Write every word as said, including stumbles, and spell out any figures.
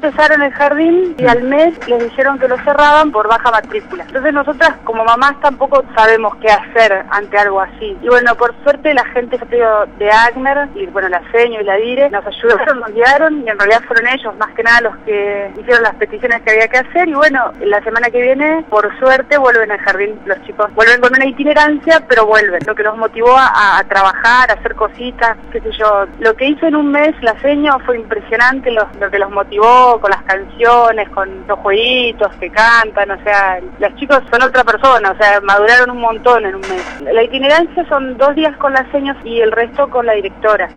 Empezaron el jardín y al mes les dijeron que lo cerraban por baja matrícula. Entonces nosotras como mamás tampoco sabemos qué hacer ante algo así. Y bueno, por suerte la gente de Agner y bueno, la Seño y la Dire nos ayudaron, nos guiaron y en realidad fueron ellos más que nada los que hicieron las peticiones que había que hacer. Y bueno, la semana que viene, por suerte, vuelven al jardín los chicos. Vuelven con una itinerancia, pero vuelven. Lo que los motivó a, a trabajar, a hacer cositas, qué sé yo. Lo que hizo en un mes la Seño fue impresionante, lo, lo que los motivó con las canciones, con los jueguitos que cantan, o sea, los chicos son otra persona, o sea, maduraron un montón en un mes. La itinerancia son dos días con las Seños y el resto con la directora.